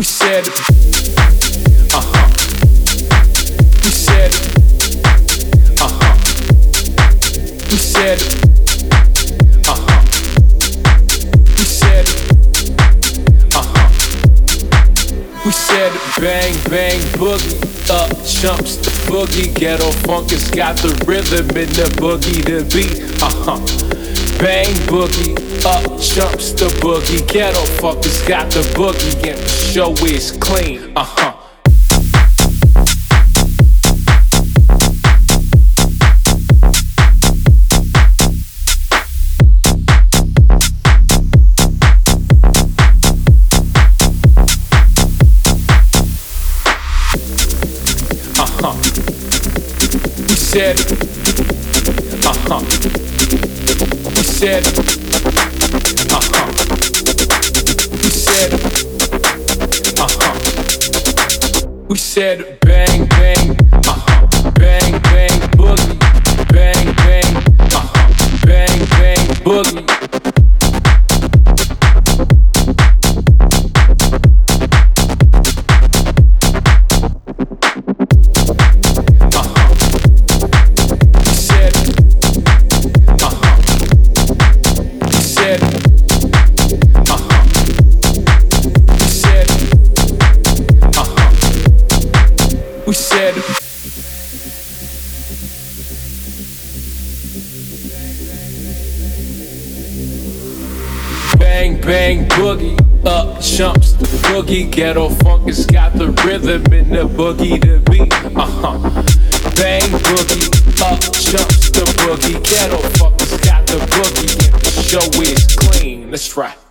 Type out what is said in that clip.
We said, we said, we said, we said, we said, bang, bang, boogie, up jumps the boogie, ghetto funk has got the rhythm in the boogie, the beat, bang, boogie, up jumps the boogie, ghetto funk has got the boogie, and the show is clean, We said, we said, we said, we said, bang, bang, bang, bang, boogie, bang, bang, bang, bang, boogie. We said, bang, bang, boogie, up jumps the boogie, ghetto funk has got the rhythm in the boogie, the beat, bang, boogie, up jumps the boogie, ghetto funk has got the boogie, and the show is clean, let's rock.